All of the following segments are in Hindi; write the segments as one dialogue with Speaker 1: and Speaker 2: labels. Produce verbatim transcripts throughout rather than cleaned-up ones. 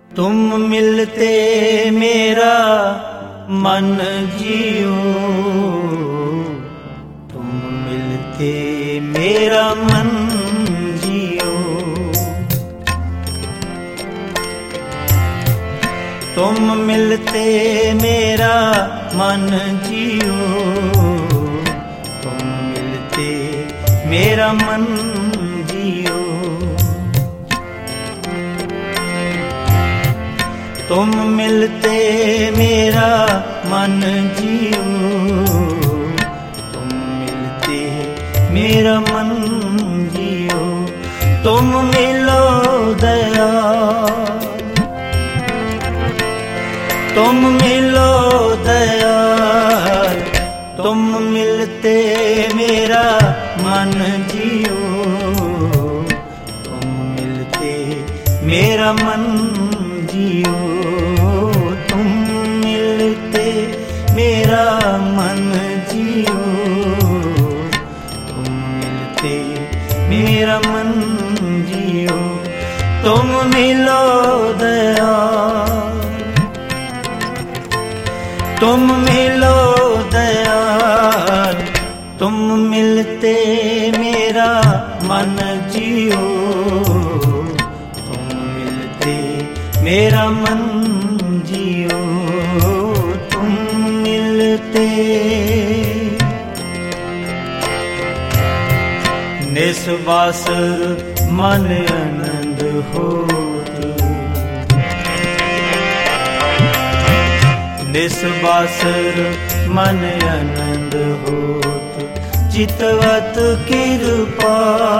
Speaker 1: तुम मिलते मेरा मन जियो, तुम मिलते मेरा मन जियो। तुम मिलते मेरा मन जियो, तुम मिलते मेरा मन जियो। तुम मिलते मेरा मन जियो, तुम मिलते मेरा मन जियो। तुम मिलो दया, तुम मिलो दया, तुम मिलते मेरा मन जियो, तुम मिलते मेरा मन जियो। तुम मिलते मेरा मन जियो, तुम मिलते मेरा मन जियो। तुम मिलो दया, तुम मिलो दया, तुम मिलते मेरा मन जियो, तुम मिलते मेरा मन जियो। तुम मिलते निस्वासर मन आनंद होत, निस्वासर मन आनंद होत, चितवत कृपा,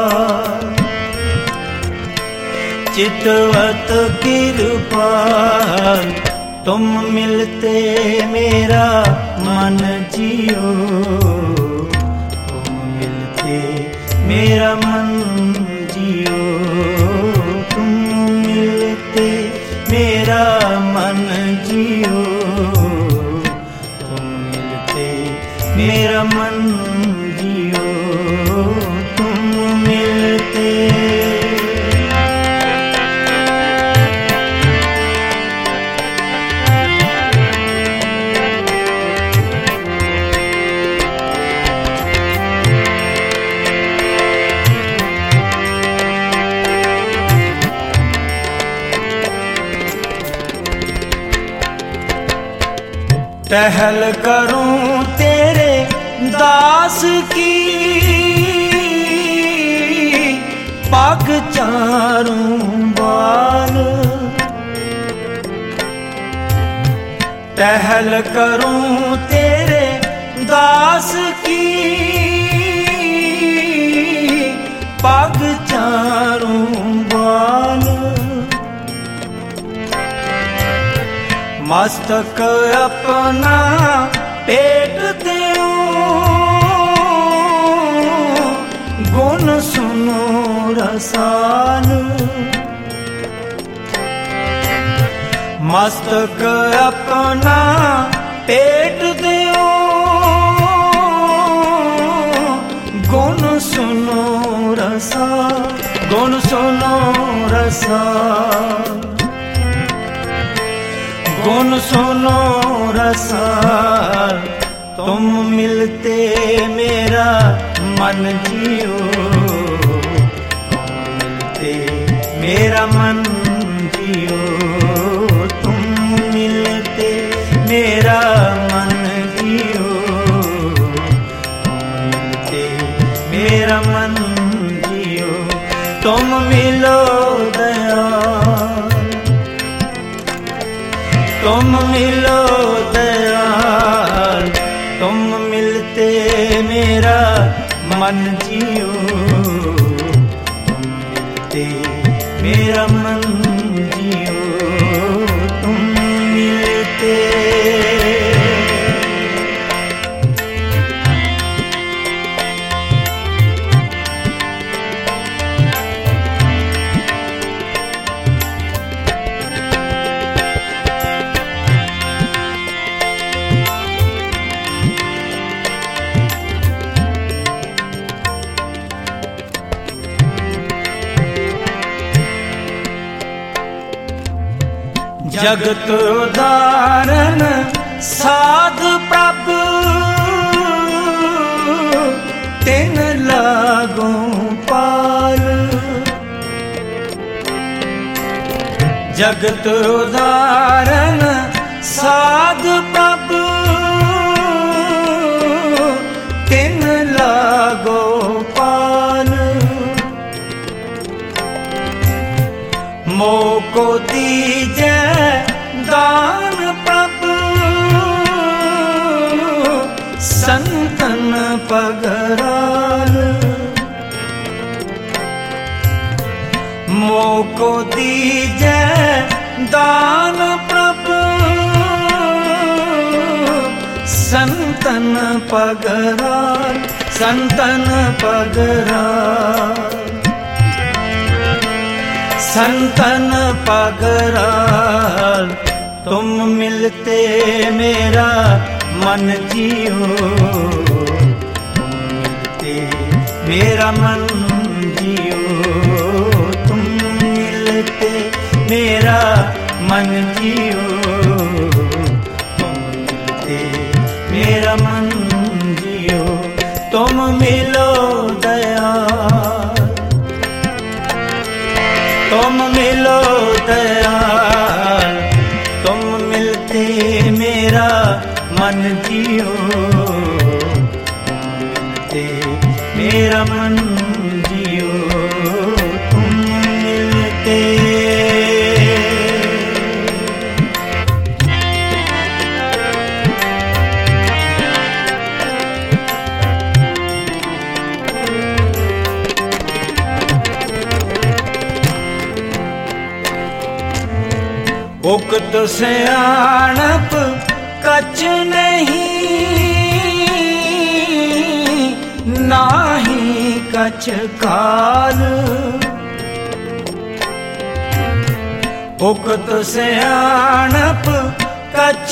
Speaker 1: चितवत कृपा। तुम मिलते मेरा मन जियो, तुम मिलते मेरा मन जियो। तुम मिलते मेरा मन जियो, तुम मिलते मेरा मन जियो। तुम मिलते टहल करूं तेरे दास की, पग चारूं बाल। टहल करूं तेरे दास की, पग चारूं बाल। मस्तक अपना पेट देऊं, गुण सुनो रसाल। मस्तक अपना पेट देऊं, गुण सुनो रसाल, गुण सुनो रसाल। गुण सुनो रसाल, तुम मिलते मेरा मन जियो, तुम मिलते मेरा मन जियो। तुम मिलते मेरा मन जियो, तुम मिलते मेरा मन जियो। तुम मिलो दया, तुम मिलो दयाल, तुम मिलते मेरा मन जियो, तुम मिलते मेरा मन जियो। तुम मिलते जगत उदाहरण साध प्रभु तिन लागो पाल। जगत उदाहरण साध प्रभु तिन लागो पाल। मोको दीजै दान प्रभु संतन पगराल। मोको दीजै दान प्रभु संतन पगराल। संतन पगराल संतन पगराल। तुम मिलते मेरा मन जियो, तुम मिलते मेरा मन जियो। तुम मिलते मेरा मन जियो, तुम मिलते मेरा मन जियो। तुम मिलो दयाल, तुम मिलो दयाल। तुम मिलते मेरा मन जियो, तुम मिलते मेरा मन जियो। तुम मिलते उक्त सियाणप कछ नहीं, नाही कछ काल। उक्त सियाणप कछ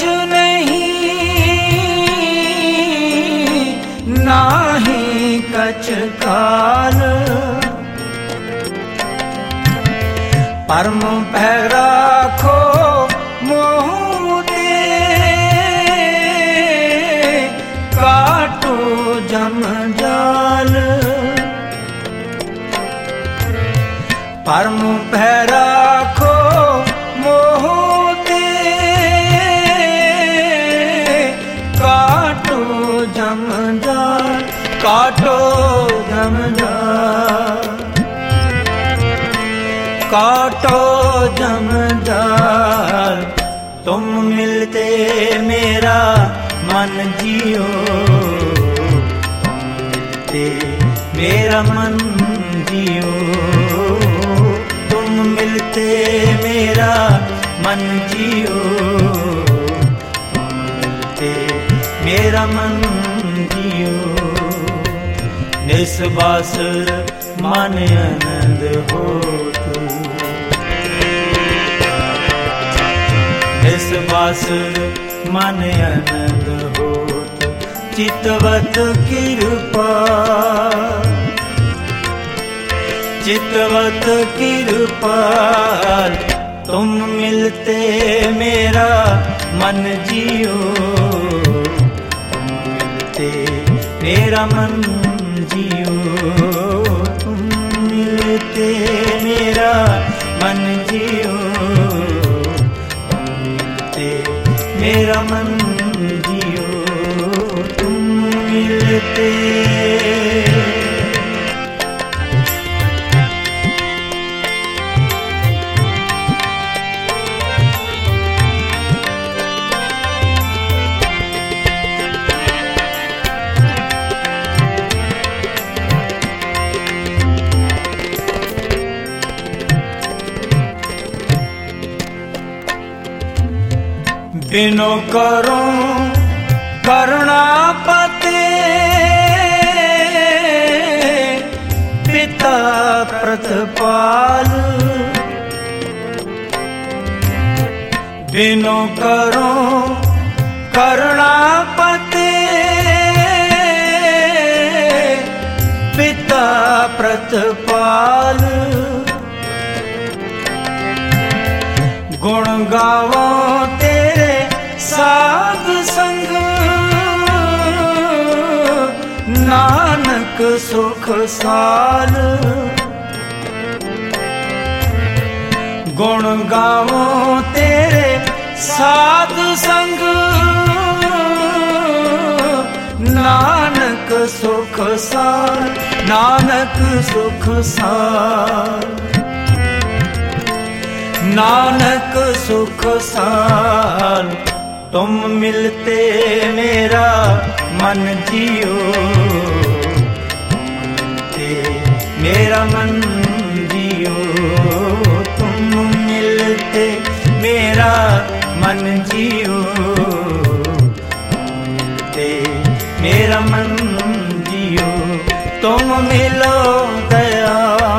Speaker 1: नहीं, नाही कछ काल। परम भै राखो मोह दे, काटो जम जाल। परम भै राखो मोह दे, काटो जम जाल। काटो जम जाल, काटो जम जाल। तुम मिलते मेरा मन जियो, तुम मिलते मेरा मन जियो। तुम मिलते मेरा मन जियो, तुम मिलते मेरा मन जियो। निस्वास मन आनंद होत, निस्वास मन आनंद होत। चितवत कृपा, चितवत कृपाल। तुम मिलते मेरा मन जियो, तुम मिलते मेरा मन जियो। तुम मिलते मेरा मन जियो, तुम मिलते मेरा मन जियो। तुम मिलते बिनो करो करुणापते, पिता प्रतिपाल। बिनो करो करुणापते, पिता प्रतिपाल। गुण गावो तेरे साध संग, नानक सुख साल। गुण गावो तेरे साध संग, नानक सुख साल, नानक सुख साल, नानक सुख साल। तुम मिलते मेरा मन जियो, मिलते मेरा मन जियो, तुम मिलते मेरा मन जियो, मिलते मेरा मन जियो। तुम मिलो दया,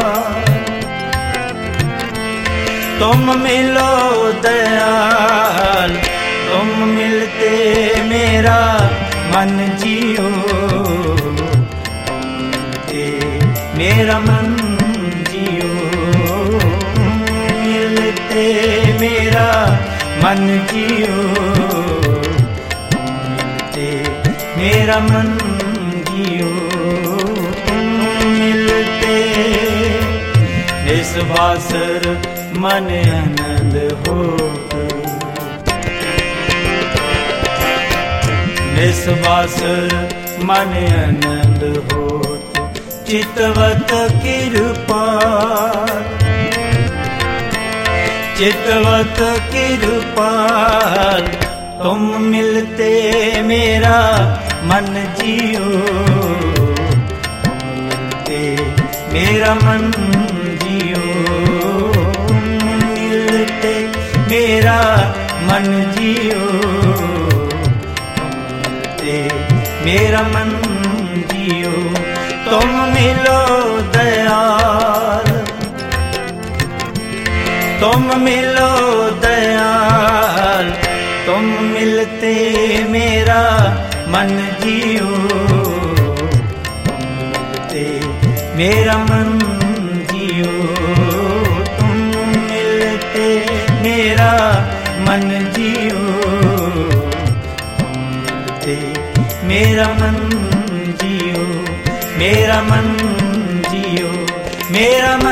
Speaker 1: तुम मिलो दयाल, तुम मिलते मेरा मन जियो, मिलते मेरा मन जियो, मिलते मेरा मन जियो, मिलते मेरा मन जियो। मिलते निस्वासर मन आनंद होत, निस्वासर मन आनंद होत, चितवत कृपा, चितवत कृपाल। तुम मिलते मेरा मन जियो, मिलते मेरा मन जियो, मिलते मेरा मन जियो, मिलते मेरा मन जियो। तुम मिलो दयाल, तुम मिलो दयाल, तुम मिलते मेरा मन जियो, मिलते मेरा मन जियो, तुम मिलते मेरा मन जियो, मिलते मेरा मन जियो, मेरा मन जियो, मेरा मन